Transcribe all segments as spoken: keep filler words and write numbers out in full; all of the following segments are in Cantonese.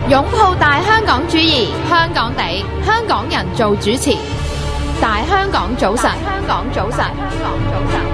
擁抱大香港主義，香港地，香港人做主持。大香港早晨，香港早晨，香港早晨。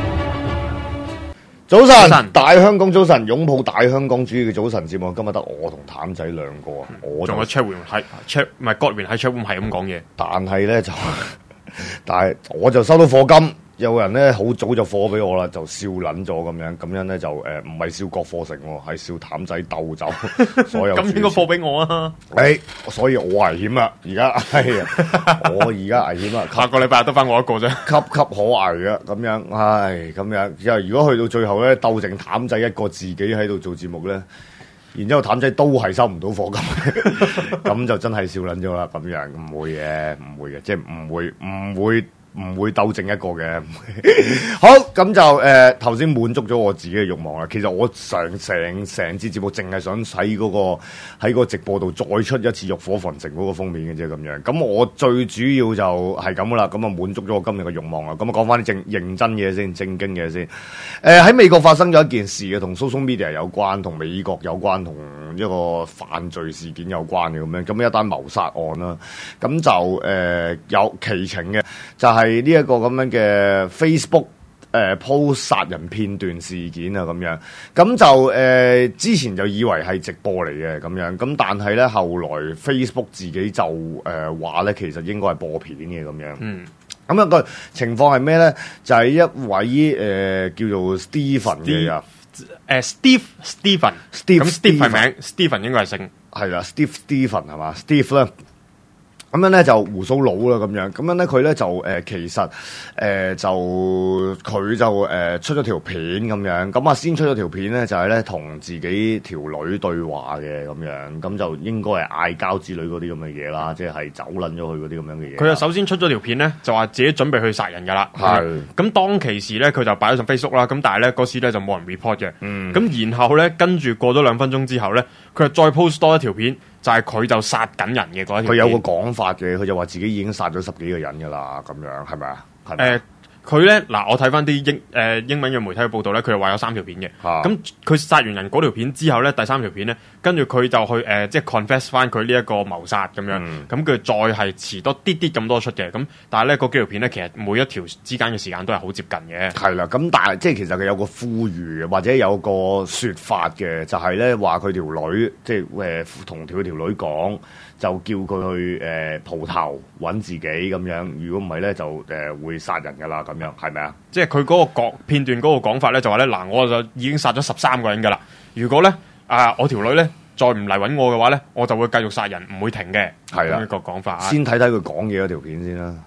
早晨，早晨大香港早晨，擁抱大香港主義嘅早晨節目，今日得我同譚仔兩個，我仲有 Chadwin 喺 Chad 唔係 Godwin 喺 Chadwin 係咁講嘢， 但係咧就，但係我就收到課金。有人咧好早就課俾我啦，就笑撚咗咁樣，咁樣咧就誒唔係笑郭課成喎，係笑譚仔鬥走所有。咁應該課俾我啊！ 誒、欸，所以我危險啦，而家係啊，我而家危險啦， 下個禮拜得翻我一個啫， 岌岌可危啊！咁樣，唉，咁樣，因為如果去到最後咧，鬥剩譚仔一個自己喺度做節目咧，然之後譚仔都係收唔到課金，咁就真係笑撚咗啦！咁樣唔會嘅，唔會嘅，即係唔會，唔會。唔會鬥正一個嘅，好咁就誒頭先滿足咗我自己嘅慾望啦。其實我上成成支節目淨係想喺嗰、那個喺個直播度再出一次浴火焚城嗰個封面嘅啫咁樣。咁我最主要就係咁啦。咁啊滿足咗我今日嘅慾望啦。咁啊講翻啲正認真嘢先，正經嘢先。誒、呃、喺美國發生咗一件事嘅，同 social media 有關，同美國有關，同一個犯罪事件有關嘅咁樣。咁一單謀殺案啦。咁就誒、呃、有奇情嘅，就係、是。係呢一個咁樣嘅 Facebook 誒、呃、post 殺人片段事件啊咁樣，咁就誒、呃、之前就以為係直播嚟嘅咁樣，咁但係咧後來 Facebook 自己就誒話咧，其實應該係播片嘅咁樣。嗯，咁、那、一個情況係咩咧？就係、是、一位誒、呃、叫做 Stephen 嘅人， 誒 Steve Stephen Steve 咁 Steve 係名 Stephen 應該係姓係啦 Steve Stephen 係嘛 Steve 咧。咁樣咧就鬍鬚佬啦，咁樣咁樣咧佢咧就誒、呃、其實誒、呃、就佢就誒、呃、出咗條片咁樣，咁啊先出咗條片咧就係咧同自己條女對話嘅咁樣，咁就應該係嗌交之類嗰啲咁嘅嘢啦，即係走撚咗去嗰啲咁樣嘅嘢。佢就首先出咗條片咧，就話自己準備去殺人噶啦。係。咁當其時咧，佢就擺咗上 Facebook 啦，咁但係咧嗰時咧就冇人 report 嘅。嗯。咁然後咧跟住過咗兩分鐘之後咧，佢就再 post 多一條片。就係、是、佢就殺緊人嘅嗰一條片，佢有個講法嘅，佢就話自己已經殺咗十幾個人噶啦，咁樣係咪啊？誒，佢咧嗱，我睇翻啲英誒、呃、英文嘅媒體嘅報道咧，佢就話有三條片嘅。咁佢殺完人嗰條片之後咧，第三條片咧，跟住佢就去誒、呃、即係 confess 翻佢呢一個謀殺咁樣。咁、嗯、佢再係遲多啲啲咁多出嘅。咁但係咧嗰幾條片咧，其實每一條之間嘅時間都係好接近嘅。係啦，咁但係即係其實佢有個呼籲或者有個説法嘅，就係咧話佢條女即係誒同佢條女講。就叫佢去誒蒲頭揾自己咁樣，如果唔係咧就誒、呃、會殺人噶啦咁樣，係咪啊？即係佢嗰個講片段嗰個講法咧，就話咧嗱，我就已經殺咗十三個人噶啦。如果咧啊、呃、我條女咧再唔嚟揾我嘅話咧，我就會繼續殺人，唔會停嘅。係啦，一個講法。先睇睇佢講嘢嗰條片先啦。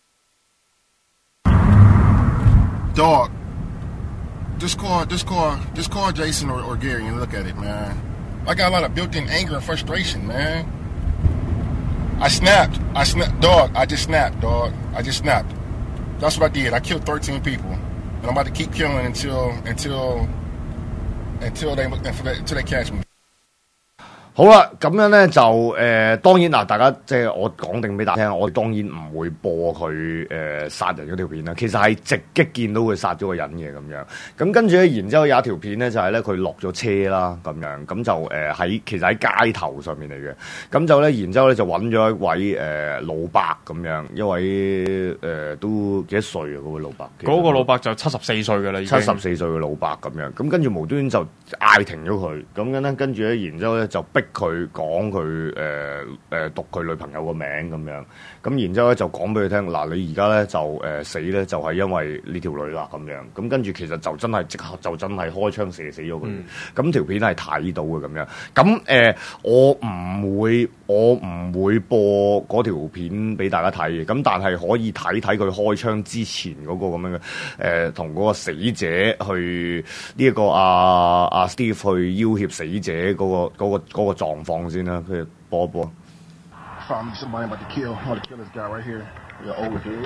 Dog, just call, just call, just call Jason or, or Gary and look at it, man. I got a lot of built-in anger and frustration, man. I snapped. I snapped. Dog, I just snapped, dog. I just snapped. That's what I did. I killed thirteen people. And I'm about to keep killing until, until, until they, until they catch me. 好啦，咁樣咧就誒、呃，當然嗱，大家即係我講定俾大家聽，我當然唔會播佢誒、呃、殺人嗰條片啦。其實係直擊見到佢殺咗個人嘅咁樣。咁跟住咧，然之後有一條片咧就係咧佢落咗車啦，咁樣咁就誒喺、呃、其實喺街頭上面嚟嘅。咁就咧，然之後咧就揾咗一位誒、呃、老伯咁樣，一位誒、呃、都幾多歲啊？嗰、那、位、個、老伯？嗰、那個老伯就七十四歲㗎啦，已經七十四歲嘅老伯咁樣。咁跟住無端端就嗌停咗佢，咁樣咧跟住咧，然之後咧就逼佢講佢誒誒讀佢女朋友個名咁樣，咁然之後咧就講俾佢聽，嗱你而家咧就誒、呃、死咧就係因為呢條女啦咁樣，咁跟住其實就真係即刻就真係開槍射死咗佢，咁、嗯、條片係睇到嘅咁樣，咁誒、呃、我唔會我唔會播嗰條片俾大家睇嘅，咁但係可以睇睇佢開槍之前嗰個咁樣嘅誒同嗰個死者去呢一、這個阿阿 Steve 去要挾死者嗰、那個嗰、那個嗰、那個狀況先啦，佢播一播。Found somebody about to kill, about to kill this guy right here. You're over here.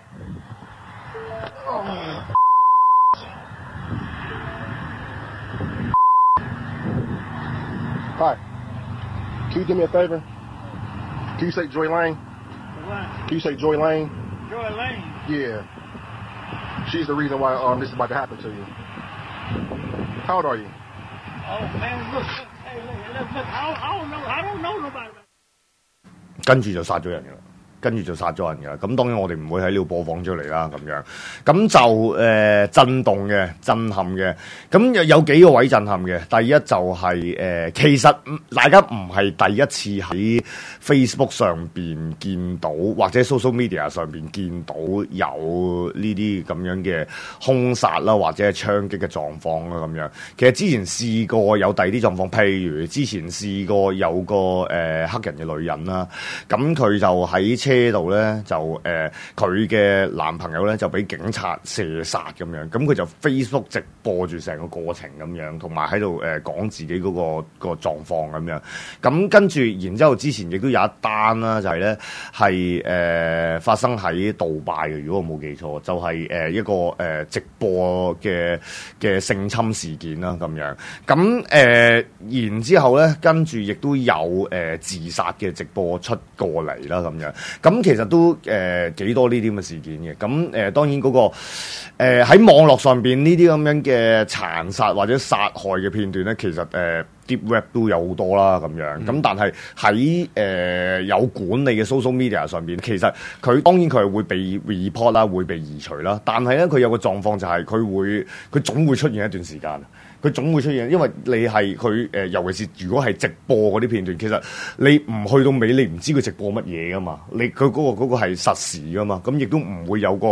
Oh. Hi. Can you do me a favor? Can you say Joy Lane? What? Can you say Joy Lane? Joy Lane? Yeah. She's the reason why um this is about to happen to you. How old are you? Oh man, look. Hey, look, look, look, I don't, I don't know. I don't 跟住就殺咗人㗎啦。跟住就殺咗人㗎啦，咁當然我哋唔會喺呢度播放出嚟啦，咁樣，咁就誒、呃、震動嘅、震撼嘅，咁有有幾個位震撼嘅。第一就係、是、誒、呃，其實大家唔係第一次喺 Facebook 上邊見到，或者 social media 上邊見到有呢啲咁樣嘅兇殺啦，或者係槍擊嘅狀況啦，咁樣。其實之前試過有第二啲狀況，譬如之前試過有個誒、呃、黑人嘅女人啦，咁佢就喺車車度咧就誒佢嘅男朋友咧就俾警察射殺咁樣，咁佢就 Facebook 直播住成個過程咁樣，同埋喺度誒講自己嗰、嗰個、嗰個狀況咁樣。咁跟住，然之後之前亦都有一單啦，就係咧係誒發生喺杜拜嘅，如果我冇記錯，就係、是、誒、呃、一個誒、呃、直播嘅嘅性侵事件啦咁樣。咁誒、呃、然之後咧，跟住亦都有誒、呃、自殺嘅直播出過嚟啦咁樣。咁其實都誒幾、呃、多呢啲咁嘅事件嘅，咁誒、呃、當然嗰、那個誒喺、呃、網絡上邊呢啲咁樣嘅殘殺或者殺害嘅片段咧，其實誒、呃、Deep Web 都有好多啦咁樣，咁、嗯、但係喺誒有管理嘅 social media 上邊，其實佢當然佢係會被 report 啦，會被移除啦，但係咧佢有個狀況就係佢會佢總會出現一段時間。佢總會出現，因為你係佢誒，尤其是如果係直播嗰啲片段，其實你唔去到尾，你唔知佢直播乜嘢噶嘛。你佢嗰、嗰個嗰、嗰個係實時噶嘛，咁亦都唔會有個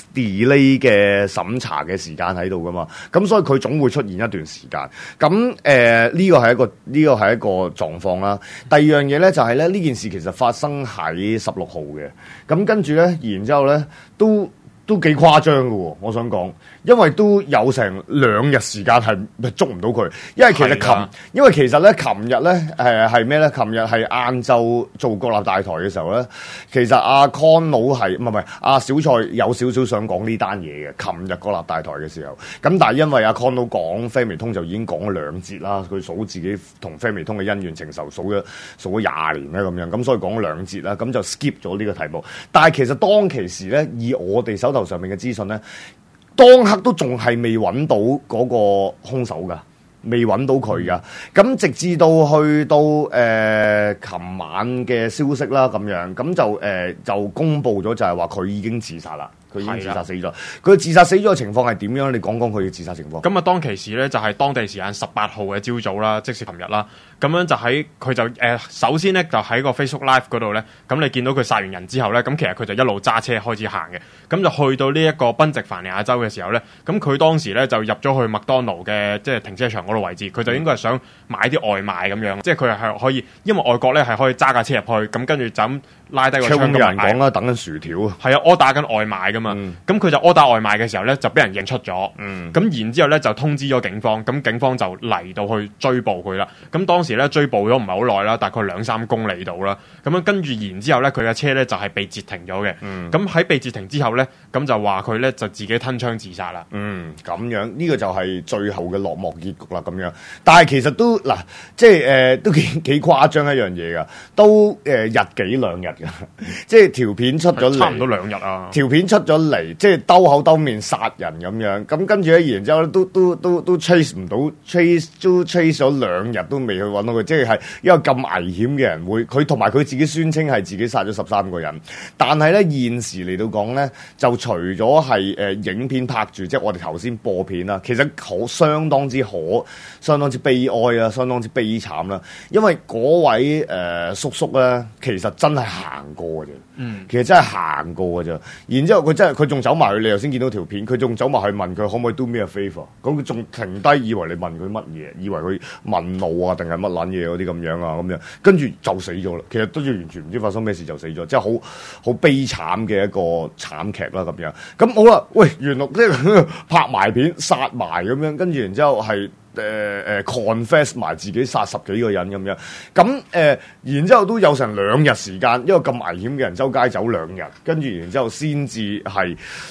delay 嘅審查嘅時間喺度噶嘛。咁所以佢總會出現一段時間。咁誒呢個係一個呢、呢個係一個狀況啦。第二樣嘢咧就係咧呢件事其實發生喺十六號嘅。咁跟住咧，然之後咧都。都幾誇張㗎喎，我想講，因為都有成兩日時間係捉唔到佢，因為其實琴，的因為其實咧，琴日咧，誒係咩咧？琴日係晏晝做國立大台嘅時候咧，其實阿 Con 佬係唔係唔係阿小蔡有少少想講呢單嘢嘅。琴日國立大台嘅時候，咁但係因為阿 Con 佬講飛微通就已經講咗兩節啦，佢數自己同飛微通嘅恩怨情仇，數咗數咗廿年咧咁樣，咁所以講咗兩節啦，咁就 skip 咗呢個題目。但係其實當其時咧，以我哋手頭上面嘅資訊咧，當刻都仲係未揾到嗰個兇手噶，未揾到佢噶。咁直至到去到誒琴、呃、晚嘅消息啦，咁樣咁就誒、呃、就公佈咗，就係話佢已經自殺啦。佢已經自殺死咗。佢自殺死咗嘅情況係點樣？你講講佢嘅自殺情況。 咁啊，當其時咧就係、是、當地時間十八號嘅朝早啦，即是琴日啦。咁樣就喺佢就誒、呃，首先咧就喺個 Facebook Live 嗰度咧，咁你見到佢殺完人之後咧，咁其實佢就一路揸車開始行嘅。咁就去到呢一個賓夕凡尼亞州嘅時候咧，咁佢當時咧就入咗去麥當勞嘅即係停車場嗰度位置，佢就應該係想買啲外賣咁樣，即係佢係可以，因為外國咧係可以揸架車入去，咁跟住就咁拉低個窗咁有人講啦，等緊薯條啊。 係啊，柯打緊外賣噶嘛。咁佢、嗯、就柯打外賣嘅時候咧，就俾人認出咗。咁、 嗯、 然之後咧就通知咗警方，咁警方就嚟到去追捕佢啦。咁當時咧追捕咗唔係好耐啦，大概兩三公里度啦。咁樣跟住然之後咧，佢嘅車咧就係、是、被截停咗嘅。咁喺、嗯、被截停之後咧，咁就話佢咧就自己吞槍自殺啦。 嗯，咁樣呢、這個就係最後嘅落幕結局啦。咁樣，但係其實都嗱，即係誒、呃、都幾幾誇張一樣嘢噶，都誒、呃、日幾兩日噶，即係條片出咗嚟， 差唔多兩日啊。 條片出咗嚟，即係兜口兜面殺人咁樣，咁跟住咧，然之後咧都都都都 chase 唔到 ，chase 都 chase 咗兩日都未去揾到佢，即係係一個咁危險嘅人會，佢同埋佢自己宣稱係自己殺咗十三個人，但係咧現時嚟到講咧，就除咗係誒影片拍住，即係我哋頭先播片啦，其實好相當之可，相當之悲哀啊，相當之悲慘啦，因為嗰位誒、呃、叔叔咧，其實真係行過嘅啫，嗯，其實真係行過嘅啫，然之後佢真係佢仲走埋去，你頭先見到條片，佢仲走埋去問佢可唔可以 do me a favour，咁佢仲停低，以為你問佢乜嘢，以為佢問路啊定係乜撚嘢嗰啲咁樣啊咁樣，跟住就死咗啦。其實都要完全唔知發生咩事就死咗，即係好好悲慘嘅一個慘劇啦咁樣。咁好啦，喂，原來即係拍埋片殺埋咁樣，跟住然之後係。誒誒、呃、confess 埋自己殺十幾個人咁樣，咁誒、呃，然之後都有成兩日時間，一個咁危險嘅人周街走兩日，跟住然之後先至係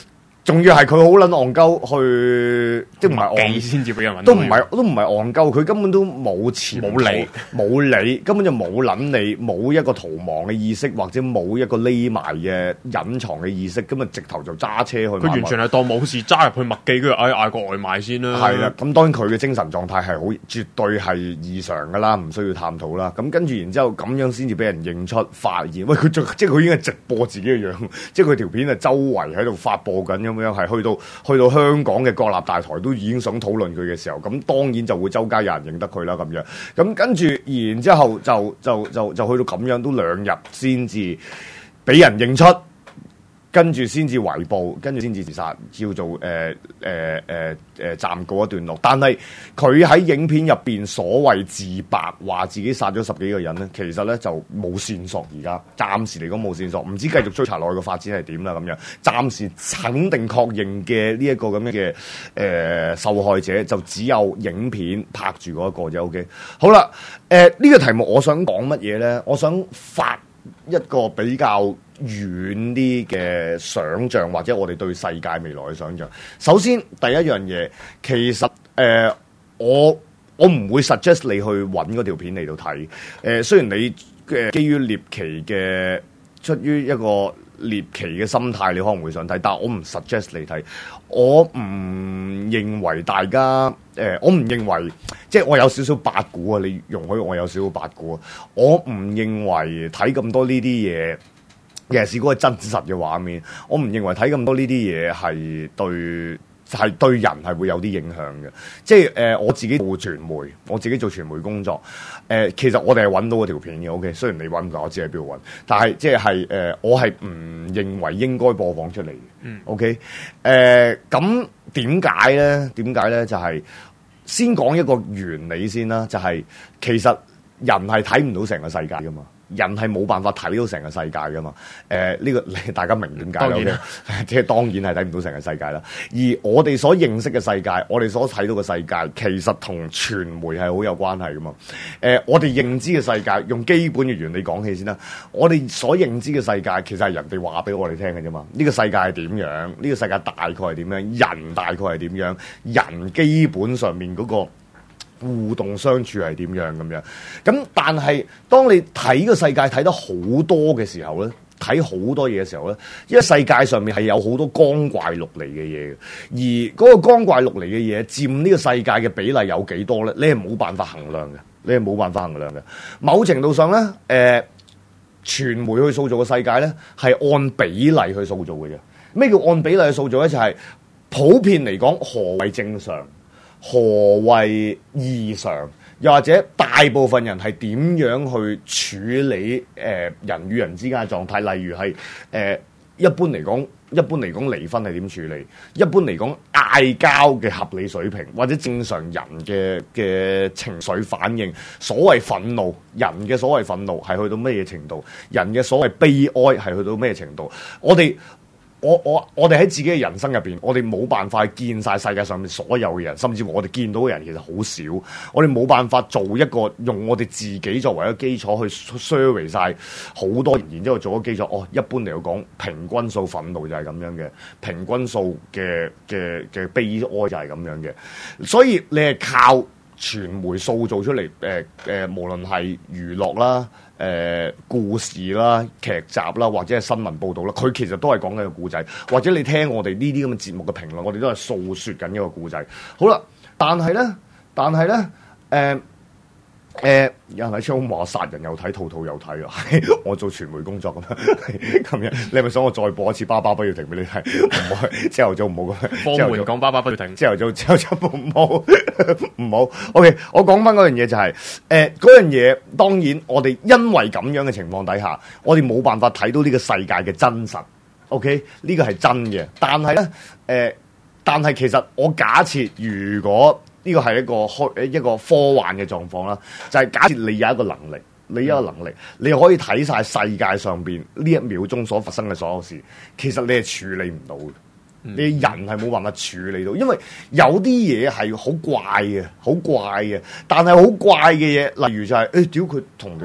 仲要係佢好撚戇鳩去，即係唔係記戇先至俾人揾到都唔係都唔係戇鳩，佢根本都冇潛冇理冇理，根本就冇撚理，冇一個逃亡嘅意識，或者冇一個匿埋嘅隱藏嘅意識，咁啊直頭就揸車去。 佢完全係當冇事揸入去麥記，跟住嗌嗌個外賣先啦。 係啦，咁當然佢嘅精神狀態係好絕對係異常噶啦，唔需要探討啦。咁跟住然之後咁樣先至俾人認出發現，喂佢仲即係佢已經係直播自己嘅樣，即係佢條片係周圍喺度發播緊咁樣，係去到去到香港嘅國立大台都已經想討論佢嘅時候，咁當然就會周街有人認得佢啦咁樣。咁跟住然之後就就就就去到咁樣都兩日先至俾人認出。跟住先至圍捕，跟住先至自殺，叫做誒誒誒誒暫告一段落。但係佢喺影片入邊所謂自白，話自己殺咗十幾個人咧，其實咧就冇線索。而家暫時嚟講冇線索，唔知繼續追查落去個發展係點啦咁樣。暫時肯定確認嘅呢一個咁樣嘅誒、呃、受害者，就只有影片拍住嗰一個啫。OK， 好啦，誒、呃、呢、呢個題目我想講乜嘢咧？我想發一個比較遠啲嘅想像，或者我哋對世界未來嘅想像。首先第一樣嘢，其實誒、呃、我我唔會 suggest 你去揾嗰條片嚟到睇。誒、呃、雖然你嘅基於獵奇嘅，出於一個獵奇嘅心態，你可能會想睇，但係我唔 suggest 你睇。我唔認為大家誒、呃，我唔認為即係我有少少八股啊！你容許我有少少八股啊！我唔認為睇咁多呢啲嘢。尤其是嗰個真實嘅畫面，我唔認為睇咁多呢啲嘢係對係對人係會有啲影響嘅。即係誒、呃，我自己做傳媒，我自己做傳媒工作，誒、呃，其實我哋係揾到嗰條片嘅。O K， 雖然你揾唔到，我知喺邊度揾，但係即係係誒，我係唔認為應該播放出嚟嘅。嗯，O K，誒，咁點解咧？點解咧？就係、是、先講一個原理先啦，就係、是、其實人係睇唔到成個世界噶嘛。人係冇辦法睇到成個世界噶嘛？誒、呃、呢、這個大家明點解啦？即係當然係睇唔到成個世界啦。而我哋所認識嘅世界，我哋所睇到嘅世界，其實同傳媒係好有關係噶嘛。誒、呃，我哋認知嘅世界，用基本嘅原理講起先啦。我哋所認知嘅世界，其實係人哋話俾我哋聽嘅啫嘛。呢、這個世界係點樣？呢、這個世界大概係點樣？人大概係點樣？人基本上面嗰、那個互動相處係點樣咁樣？咁但係當你睇個世界睇得好多嘅時候咧，睇好多嘢嘅時候咧，因為世界上面係有好多光怪陸離嘅嘢嘅，而嗰個光怪陸離嘅嘢佔呢個世界嘅比例有幾多咧？你係冇辦法衡量嘅，你係冇辦法衡量嘅。某程度上咧，誒、呃，傳媒去塑造嘅世界咧，係按比例去塑造嘅啫。咩叫按比例去塑造咧？就係、是、普遍嚟講，何謂正常？何謂異常？又或者大部分人係點樣去處理誒、呃、人與人之間嘅狀態？例如係誒、呃、一般嚟講，一般嚟講離婚係點處理？一般嚟講嗌交嘅合理水平，或者正常人嘅嘅情緒反應，所謂憤怒，人嘅所謂憤怒係去到咩嘢程度？人嘅所謂悲哀係去到咩程度？我哋我我我哋喺自己嘅人生入邊，我哋冇辦法見晒世界上面所有嘅人，甚至乎我哋見到嘅人其實好少。我哋冇辦法做一個用我哋自己作為一個基礎去 survey 晒好多人，然之後做一個基礎。哦，一般嚟講，平均數憤怒就係咁樣嘅，平均數嘅嘅嘅悲哀就係咁樣嘅。所以你係靠傳媒塑造出嚟，誒、呃、誒、呃，無論係娛樂啦。誒、呃、故事啦、劇集啦，或者係新聞報導啦，佢其實都係講緊個故仔，或者你聽我哋呢啲咁嘅節目嘅評論，我哋都係訴説緊一個故仔。好啦，但係咧，但係咧，誒、呃。誒、呃，有人喺窗話殺人又睇，套套又睇啊！我做傳媒工作咁樣，咁樣你係咪想我再播一次《爸爸不要停》俾你睇？唔好，朝頭早唔好咁。 放門講爸爸不要停。 朝頭早，朝頭早唔好，唔好。OK，我講翻嗰樣嘢就係、是，誒、呃，嗰樣嘢當然我哋因為咁樣嘅情況底下，我哋冇辦法睇到呢個世界嘅真實。OK，呢個係真嘅，但係咧，誒、呃，但係其實我假設如果。呢個係一個開一個科幻嘅狀況啦，就係、是、假設你有一個能力，你有一個能力，你可以睇晒世界上邊呢一秒鐘所發生嘅所有事，其實你係處理唔到嘅，你人係冇辦法處理到，因為有啲嘢係好怪嘅，好怪嘅，但係好怪嘅嘢，例如就係、是、誒，屌佢同條女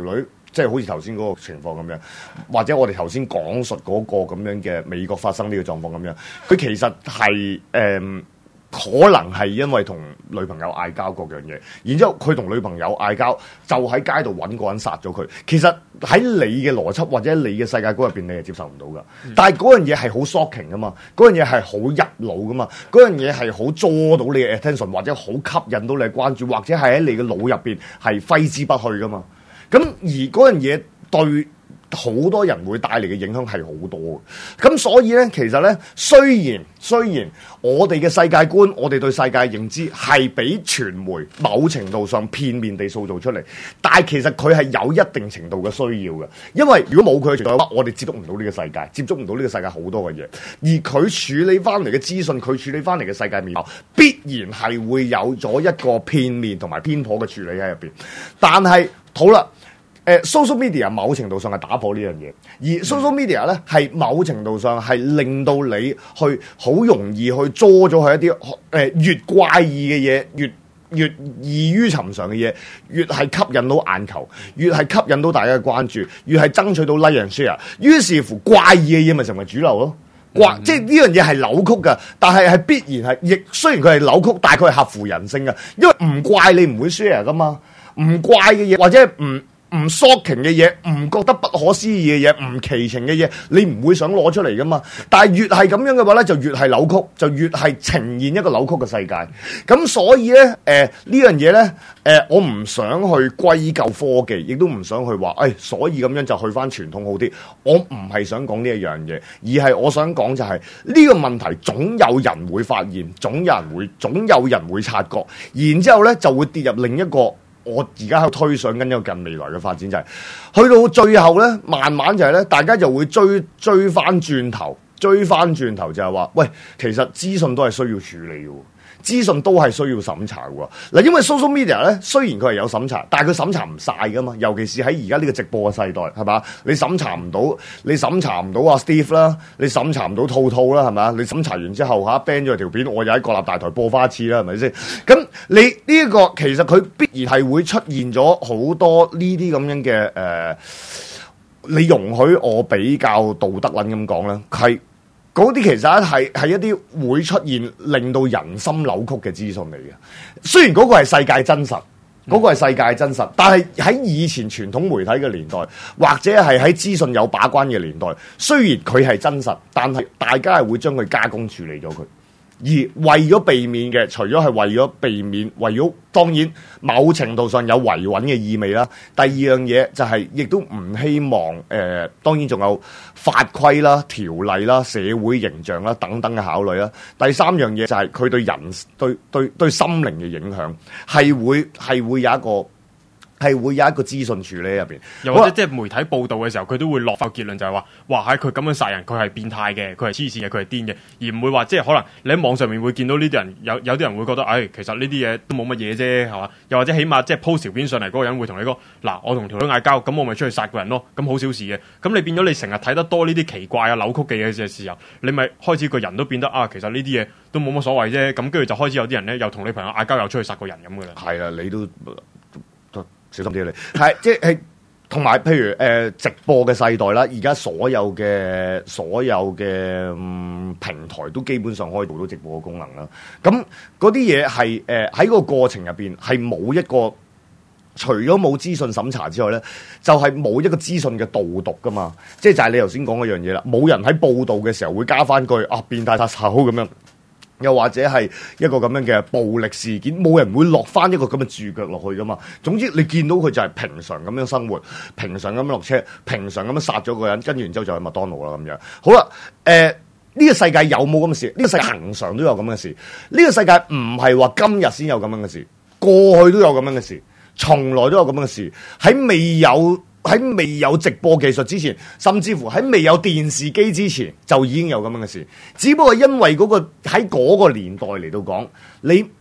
即係好似頭先嗰個情況咁樣，或者我哋頭先講述嗰個咁樣嘅美國發生呢個狀況咁樣，佢其實係誒、呃、可能係因為同女朋友嗌交嗰樣嘢，然之後佢同女朋友嗌交，就喺街度揾個人殺咗佢。其實喺你嘅邏輯或者你嘅世界觀入邊，你係接受唔到噶。嗯、但係嗰樣嘢係好 shocking 噶嘛，嗰樣嘢係好入腦噶嘛，嗰樣嘢係好捉到你嘅 attention， 或者好吸引到你嘅關注，或者係喺你嘅腦入邊係揮之不去噶嘛。咁而嗰樣嘢對好多人會帶嚟嘅影響係好多嘅，咁所以咧，其實咧，雖然雖然我哋嘅世界觀，我哋對世界嘅認知係俾傳媒某程度上片面地塑造出嚟，但係其實佢係有一定程度嘅需要嘅，因為如果冇佢嘅存在嘅話，我哋接觸唔到呢個世界，接觸唔到呢個世界好多嘅嘢，而佢處理翻嚟嘅資訊，佢處理翻嚟嘅世界面貌，必然係會有咗一個片面同埋偏頗嘅處理喺入邊，但係好啦。誒、uh, social media 某程度上係打破呢樣嘢，而 social media 咧係某程度上係令到你去好容易去捉咗去一啲誒、呃、越怪異嘅嘢，越越異於尋常嘅嘢，越係吸引到眼球，越係吸引到大家嘅關注，越係爭取到 like and share， 於是乎怪異嘅嘢咪成為主流咯。怪、嗯、即係呢樣嘢係扭曲㗎，但係係必然係，亦雖然佢係扭曲，但係佢係合乎人性㗎，因為唔怪你唔會 share 㗎嘛，唔怪嘅嘢或者唔唔 shocking 嘅嘢，唔覺得不可思議嘅嘢，唔奇情嘅嘢，你唔會想攞出嚟噶嘛？但係越係咁樣嘅話咧，就越係扭曲，就越係呈現一個扭曲嘅世界。咁所以咧，誒、呃、呢樣嘢咧，誒、呃、我唔想去歸咎科技，亦都唔想去話，誒、哎、所以咁樣就去翻傳統好啲。我唔係想講呢一樣嘢，而係我想講就係、是、呢、這個問題總有人會發現，總有人會，總有人會察覺，然之後咧就會跌入另一個。我而家喺度推想緊一個近未來嘅發展，就係、是、去到最後咧，慢慢就係咧，大家就會追追翻轉頭，追翻轉頭就係話，喂，其實資訊都係需要處理嘅。資訊都係需要審查嘅喎，嗱，因為 social media 咧，雖然佢係有審查，但係佢審查唔晒噶嘛，尤其是喺而家呢個直播嘅世代，係嘛？你審查唔到，你審查唔到阿 Steve 啦，你審查唔到套套啦，係咪？你審查完之後嚇 ban 咗條片，我又喺國立大台播翻一次啦，係咪先？咁你呢、這、一個其實佢必然係會出現咗好多呢啲咁樣嘅誒、呃，你容許我比較道德撚咁講啦，係。嗰啲其實係係一啲會出現令到人心扭曲嘅資訊嚟嘅。雖然嗰個係世界真實，嗰、嗰個係世界真實，但係喺以前傳統媒體嘅年代，或者係喺資訊有把關嘅年代，雖然佢係真實，但係大家係會將佢加工處理咗佢。而為咗避免嘅，除咗係為咗避免，為咗當然某程度上有維穩嘅意味啦。第二樣嘢就係、是，亦都唔希望誒、呃，當然仲有法規啦、條例啦、社會形象啦等等嘅考慮啦。第三樣嘢就係佢對人對對對心靈嘅影響，係會係會有一個。係會有一個資訊處理喺入邊， 又或者即係媒體報導嘅時候，佢都會落發結論就係話，哇！喺佢咁樣殺人，佢係變態嘅，佢係黐線嘅，佢係癲嘅，而唔會話即係可能你喺網上面會見到呢啲人，有有啲人會覺得，唉、哎，其實呢啲嘢都冇乜嘢啫，係嘛？又或者起碼即係 post 條片上嚟嗰個人會同你講，嗱，我同條女嗌交，咁我咪出去殺個人咯，咁好小事嘅。咁你變咗你成日睇得多呢啲奇怪啊扭曲嘅嘢嘅時候，你咪開始個人都變得啊，其實呢啲嘢都冇乜所謂啫。咁跟住就開始有啲人咧，又同你朋友嗌交，又出去殺個人咁嘅啦。係啊，你都。小心啲你，係即係同埋，譬如誒、呃、直播嘅世代啦，而家所有嘅所有嘅、嗯、平台都基本上可以做到直播嘅功能啦。咁嗰啲嘢係誒喺個過程入邊係冇一個，除咗冇資訊審查之外咧，就係、是、冇一個資訊嘅導讀噶嘛。即係就係你頭先講嗰樣嘢啦，冇人喺報導嘅時候會加翻句啊變態殺手咁樣。又或者係一個咁樣嘅暴力事件，冇人會落翻一個咁嘅注腳落去噶嘛。總之你見到佢就係平常咁樣生活，平常咁樣落車，平常咁樣殺咗個人，跟住然之後就去麥當勞啦咁樣。好啦，誒、呃、呢、呢個世界有冇咁嘅事？呢、呢個世界恆常都有咁嘅事。呢、呢個世界唔係話今日先有咁樣嘅事，過去都有咁樣嘅事，從來都有咁樣嘅事。喺未有喺未有直播技術之前，甚至乎喺未有電視機之前，就已經有咁樣嘅事。只不過因為嗰個喺嗰個年代嚟到講，你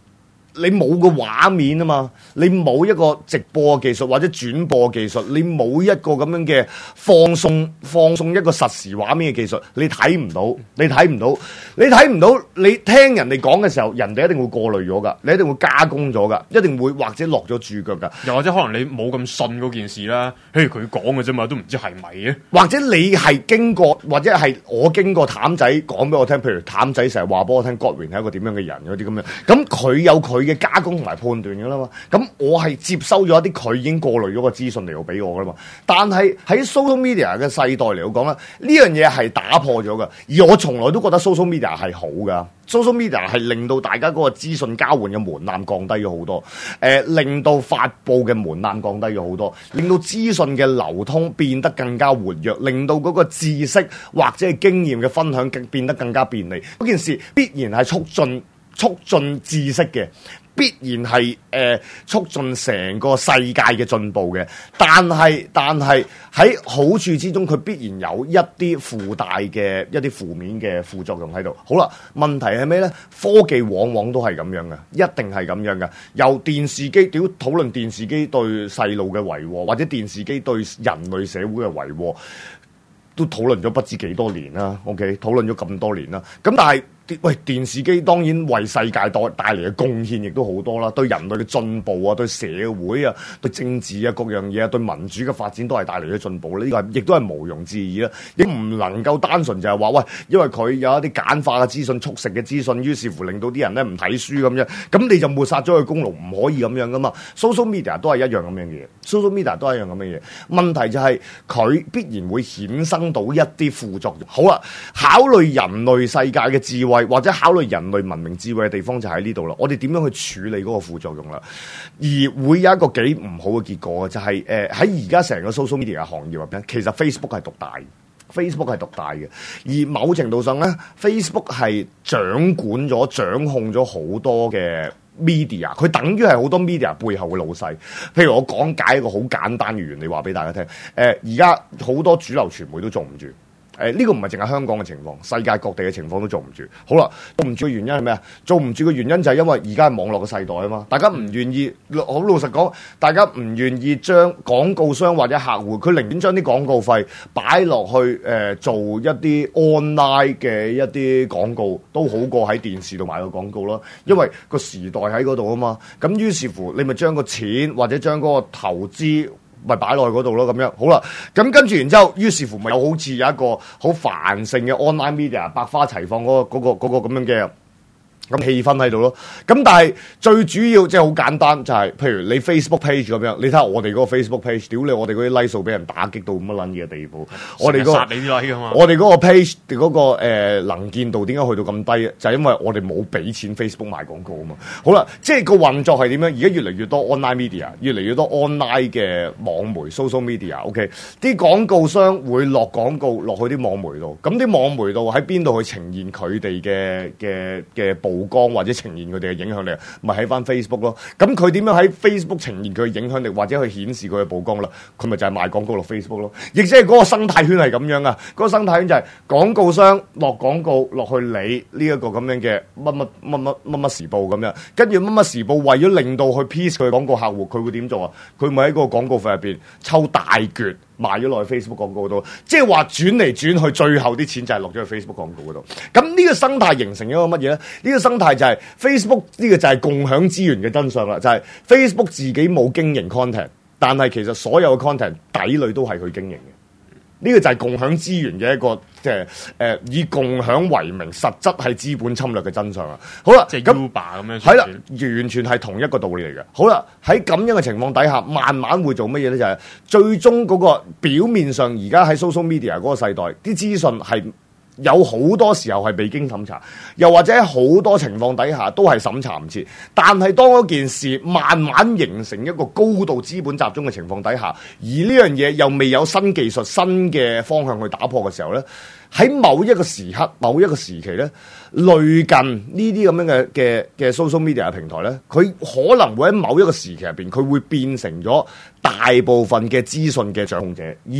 你冇個畫面啊嘛，你冇一個直播嘅技術或者轉播嘅技術，你冇一個咁樣嘅放送放送一個實時畫面嘅技術，你睇唔到，你睇唔到，你睇唔到，你聽人哋講嘅時候，人哋一定會過濾咗噶，你一定會加工咗噶，一定會或者落咗注腳噶， 又或者可能你冇咁信嗰件事啦，譬如佢講嘅啫嘛，都唔知係咪嘅， 或者你係經過，或者係我經過譚仔講俾我聽，譬如譚仔成日話俾我聽Godwin係一個點樣嘅人嗰啲咁樣，咁佢有佢嘅加工同埋判斷噶啦嘛，咁我係接收咗一啲佢已經過濾咗個資訊嚟到俾我噶啦嘛，但係喺 social media 嘅世代嚟到講咧，呢樣嘢係打破咗噶，而我從來都覺得 social media 係好噶 ，social media 係令到大家嗰個資訊交換嘅門檻降低咗好多，誒、呃、令到發布嘅門檻降低咗好多，令到資訊嘅流通變得更加活躍，令到嗰個知識或者係經驗嘅分享變得更加便利，嗰件事必然係促進促進知識嘅。必然係誒、呃、促進成個世界嘅進步嘅，但係但係喺好處之中，佢必然有一啲附帶嘅一啲負面嘅副作用喺度。好啦，問題係咩呢？科技往往都係咁樣嘅，一定係咁樣嘅。由電視機屌討論電視機對細路嘅遺禍，或者電視機對人類社會嘅遺禍，都討論咗不知幾多年啦。OK， 討論咗咁多年啦。咁但係，喂，電視機當然為世界帶帶嚟嘅貢獻亦都好多啦，對人類嘅進步啊，對社會啊，對政治啊各樣嘢啊，對民主嘅發展都係帶嚟咗進步咧。呢個亦都係毋庸置疑啦，亦唔能夠單純就係話喂，因為佢有一啲簡化嘅資訊、速食嘅資訊，於是乎令到啲人咧唔睇書咁樣，咁你就抹殺咗佢功勞，唔可以咁樣噶嘛。Social media 都係一樣咁樣嘅嘢 ，social media 都係一樣咁嘅嘢。問題就係佢必然會衍生到一啲副作用。好啦，考慮人類世界嘅智慧，或者考慮人類文明智慧嘅地方就喺呢度啦，我哋點樣去處理嗰個副作用啦？而會有一個幾唔好嘅結果嘅，就係誒喺而家成個 social media 嘅行業入邊，其實 Facebook 係獨大 ，Facebook 係獨大嘅，而某程度上咧 ，Facebook 係掌管咗、掌控咗好多嘅 media， 佢等於係好多 media 背後嘅老細。譬如我講解一個好簡單嘅原理，話俾大家聽。誒、呃，而家好多主流傳媒都做唔住。誒、呃、呢、這個唔係淨係香港嘅情況，世界各地嘅情況都做唔住。好啦，做唔住嘅原因係咩啊？做唔住嘅原因就係因為而家係網絡嘅世代啊嘛，大家唔願意，好老實講，大家唔願意將廣告商或者客戶，佢寧願將啲廣告費擺落去誒、呃、做一啲 online 嘅一啲廣告，都好過喺電視度買個廣告啦。因為個時代喺嗰度啊嘛，咁於是乎你咪將個錢或者將嗰個投資，咪擺落去嗰度咯，咁樣好啦。咁跟住然之後，於是乎咪有好似有一個好繁盛嘅 online media 百花齊放嗰、嗰個嗰、嗰個嗰、嗰個咁樣嘅咁氣氛喺度咯。咁但係最主要即係好簡單，就係、是、譬如你 Facebook page 咁樣，你睇下我哋嗰個 Facebook page，屌你我哋嗰啲 like 數俾人打擊到乜撚嘢嘅地步。我哋嗰、嗰個你 like 嘛我哋嗰個 page 嗰、嗰個、呃、能見度點解去到咁低？就係、是、因為我哋冇俾錢 Facebook 賣廣告啊嘛。好啦，即係個運作係點樣？而家越嚟越多 online media， 越嚟越多 online 嘅網媒 social media。OK， 啲廣告商會落廣告落去啲網媒度，咁啲網媒度喺邊度去呈現佢哋嘅嘅嘅曝光或者呈現佢哋嘅影響力，咪喺翻 Facebook 咯。咁佢點樣喺 Facebook 呈現佢嘅影響力，或者去顯示佢嘅曝光啦？佢咪就係賣廣告落 Facebook 咯。亦即係嗰個生態圈係咁樣啊。嗰、嗰個生態圈就係廣告商落廣告落去你呢一個咁樣嘅乜乜乜乜乜乜時報咁樣，跟住乜乜時報為咗令到去 please 佢廣告客戶，佢會點做啊？佢咪喺個廣告費入邊抽大橛賣咗落去 Facebook 廣告度，即係話轉嚟轉去，最後啲錢就係落咗去 Facebook 廣告嗰度。咁呢個生態形成一個乜嘢咧？呢、呢個生態就係 Facebook 呢個就係共享資源嘅真相啦，就係、是、Facebook 自己冇經營 content， 但係其實所有嘅 content 底裏都係佢經營嘅。呢、呢個就係共享資源嘅一個即係誒以共享為名，實質係資本侵略嘅真相啊！好啦， 即係 Uber 咁樣， 係啦，完全係同一個道理嚟嘅。好啦，喺咁樣嘅情況底下，慢慢會做乜嘢咧？就係、是、最終嗰個表面上，而家喺 social media 嗰個世代，啲資訊係有好多時候係未經審查，又或者喺好多情況底下都係審查唔切。但係當嗰件事慢慢形成一個高度資本集中嘅情況底下，而呢樣嘢又未有新技術、新嘅方向去打破嘅時候咧，喺某一個時刻、某一個時期咧，類近呢啲咁樣嘅嘅嘅 social media 嘅平台咧，佢可能會喺某一個時期入邊，佢會變成咗大部分嘅資訊嘅掌控者，而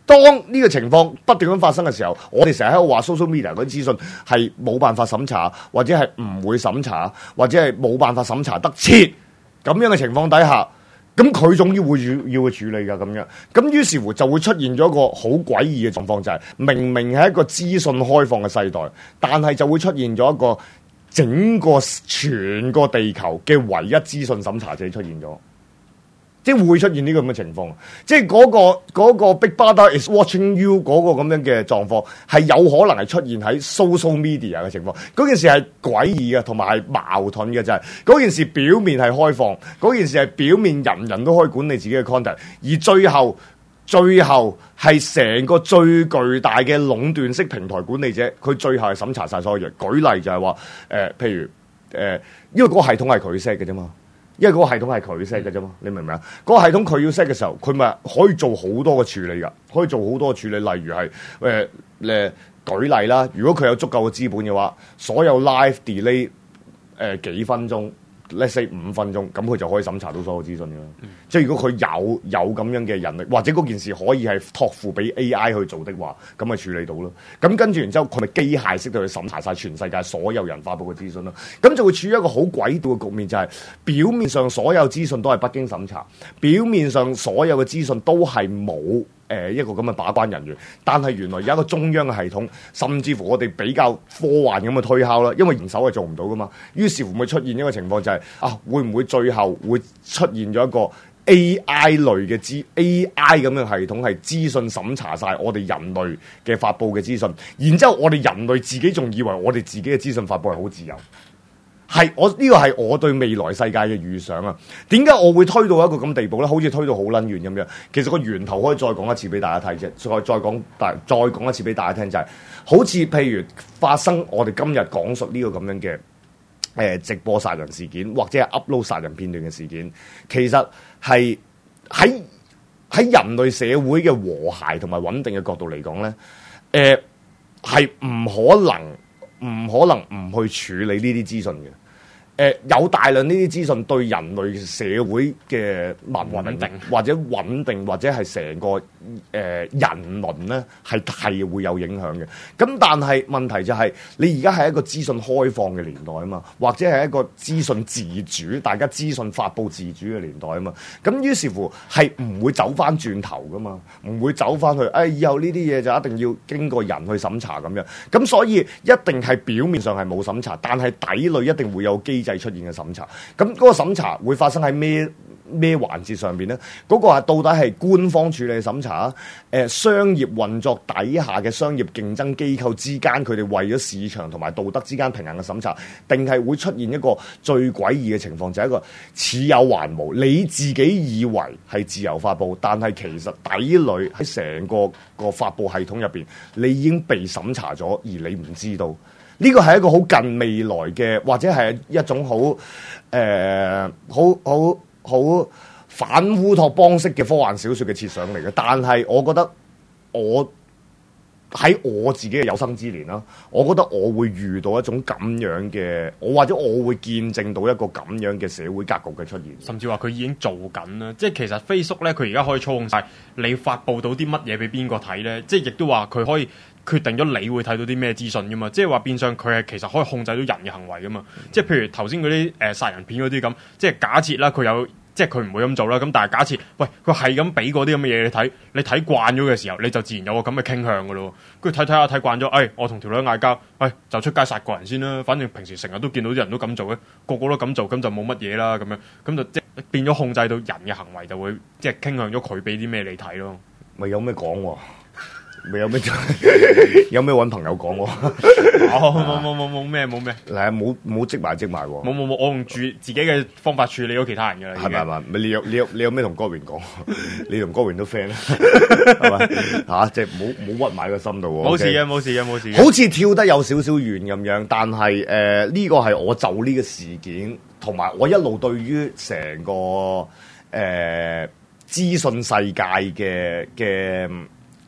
當呢個情況不斷咁發生嘅時候，我哋成日喺度話 social media 嗰啲資訊係冇辦法審查，或者係唔會審查，或者係冇辦法審查得切咁樣嘅情況底下，咁佢總要會要去處理㗎咁樣。咁於是乎就會出現咗一個好詭異嘅狀況，就係、是、明明係一個資訊開放嘅世代，但係就會出現咗一個整個全個地球嘅唯一資訊審查者出現咗。即係會出現呢個咁嘅情況，即係嗰、嗰個嗰個 Big Brother is watching you 嗰個咁樣嘅狀況，係有可能係出現喺 social media 嘅情況。嗰件事係詭異嘅，同埋係矛盾嘅，就係、是、嗰件事表面係開放，嗰件事係表面人人都可以管理自己嘅 content， 而最後最後係成個最巨大嘅壟斷式平台管理者，佢最後係審查晒所有嘢。舉例就係話誒，譬如誒、呃，因為嗰個系統係佢 set 嘅啫嘛。因為嗰個系統係佢 set 嘅啫嘛，你明唔明啊？嗰、那個系統佢要 set 嘅時候，佢咪可以做好多嘅處理㗎，可以做好多嘅處理，例如係誒誒舉例啦。如果佢有足夠嘅資本嘅話，所有 live delay 誒、呃、幾分鐘 ，let's say 五分鐘，咁佢就可以審查到所有資訊㗎啦。嗯、即係如果佢有有咁樣嘅人力，或者嗰件事可以係託付俾 A I 去做的話，咁咪處理到咯。咁跟住然之後，佢咪機械式地去審查晒全世界所有人發布嘅資訊咯。咁就會處於一個好詭異嘅局面，就係、是、表面上所有資訊都係不經審查，表面上所有嘅資訊都係冇誒一個咁嘅把關人員，但係原來有一個中央嘅系統，甚至乎我哋比較科幻咁嘅推敲啦，因為人手係做唔到噶嘛。於是乎會出現一個情況就係、是、啊，會唔會最後會出現咗一個 A I 類嘅資 A I 咁嘅系統，係資訊審查晒我哋人類嘅發布嘅資訊，然之後我哋人類自己仲以為我哋自己嘅資訊發布係好自由。係我呢、這個係我對未來世界嘅預想啊！點解我會推到一個咁地步咧？好似推到好撚遠咁樣。其實個源頭可以再講一次俾大家睇啫，再再講大再講一次俾大家聽就係、是，好似譬如發生我哋今日講述呢個咁樣嘅誒、呃、直播殺人事件，或者係 upload 殺人片段嘅事件，其實係喺喺人類社會嘅和諧同埋穩定嘅角度嚟講咧，誒係唔可能。唔可能唔去處理呢啲資訊嘅，誒、呃、有大量呢啲資訊對人類社會嘅文明定或者穩定或者係成個誒、呃、人倫咧係係會有影響嘅。咁但係問題就係、是、你而家係一個資訊開放嘅年代啊嘛，或者係一個資訊自主，大家資訊發布自主嘅年代啊嘛。咁於是乎係唔會走翻轉頭噶嘛，唔會走翻去誒、哎、以後呢啲嘢就一定要經過人去審查咁樣。咁所以一定係表面上係冇審查，但係底裏一定會有機制出現嘅審查。咁嗰個審查會發生喺咩咩環節上邊咧？嗰、那個係到底係官方處理嘅審查啊？誒、呃，商業運作底下嘅商業競爭機構之間，佢哋為咗市場同埋道德之間平衡嘅審查，定係會出現一個最詭異嘅情況，就係、是、一個似有還無。你自己以為係自由發布，但係其實底裏喺成個個發布系統入邊，你已經被審查咗，而你唔知道。呢個係一個好近未來嘅，或者係一種好誒好好好反烏托邦式嘅科幻小說嘅設想嚟嘅。但係我覺得我喺我自己嘅有生之年啦，我覺得我會遇到一種咁樣嘅，我或者我會見證到一個咁樣嘅社會格局嘅出現。甚至話佢已經做緊啦，即係其實 Facebook 咧，佢而家可以操控晒你發布到啲乜嘢俾邊個睇咧，即係亦都話佢可以決定咗你會睇到啲咩資訊噶嘛，即係話變相佢係其實可以控制到人嘅行為噶嘛，嗯、即係譬如頭先嗰啲誒殺人片嗰啲咁，即係假設啦，佢有即係佢唔會咁做啦，咁但係假設喂佢係咁俾嗰啲咁嘅嘢你睇，你睇慣咗嘅時候，你就自然有個咁嘅傾向噶咯，跟住睇睇下睇慣咗，誒、哎、我同條女嗌交，誒、哎、就出街殺個人先啦，反正平時成日都見到啲人都咁做嘅，個個都咁做，咁就冇乜嘢啦，咁樣咁就即係變咗控制到人嘅行為，就會即係傾向咗佢俾啲咩你睇咯，咪有咩講喎？咪有咩有咩揾朋友講喎？冇冇冇冇冇咩冇咩，係冇冇積埋積埋喎？冇冇冇，我用住自己嘅方法處理咗其他人㗎啦。係咪係咪？咪你有你有你有咩同郭榮講？你同郭榮都 friend 啦，係咪嚇？即係冇冇屈埋個心度喎。冇事嘅冇事嘅冇事嘅。好似跳得有少少遠咁樣，但係誒呢個係我就呢個事件，同埋我一路對於成個誒、呃、資訊世界嘅嘅。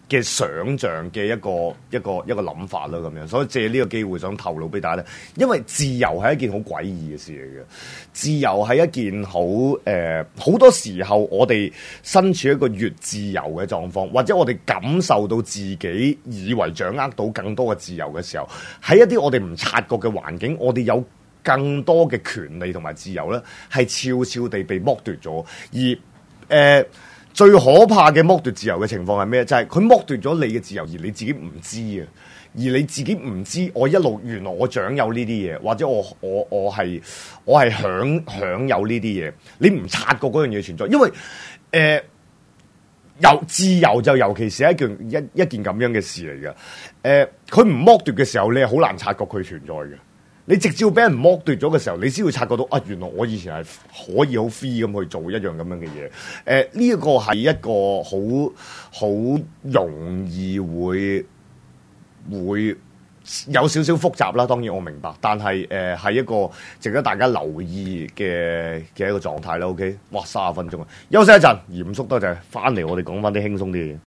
嘅想像嘅一個一個一個諗法啦，咁樣，所以借呢個機會想透露俾大家咧，因為自由係一件好詭異嘅事嚟嘅，自由係一件好誒好多時候我哋身處一個越自由嘅狀況，或者我哋感受到自己以為掌握到更多嘅自由嘅時候，喺一啲我哋唔察覺嘅環境，我哋有更多嘅權利同埋自由咧，係悄悄地被剝奪咗，而誒。呃最可怕嘅剝奪自由嘅情況係咩？就係佢剝奪咗你嘅自由，而你自己唔知啊！而你自己唔知，我一路原來我掌有呢啲嘢，或者我我我係我係享享有呢啲嘢，你唔察覺嗰樣嘢存在，因為誒由、呃、自由就尤其是一件一一件咁樣嘅事嚟嘅。誒、呃，佢唔剝奪嘅時候，你係好難察覺佢存在嘅。你直接俾人剝奪咗嘅時候，你先會察覺到啊！原來我以前係可以好 free 咁去做一樣咁樣嘅嘢。誒、呃，呢、這、一個係一個好好容易會會有少少複雜啦。當然我明白，但係誒係一個值得大家留意嘅嘅一個狀態啦。OK，哇，三十分鐘啊，休息一陣，嚴肅多謝，翻嚟我哋講翻啲輕鬆啲嘢。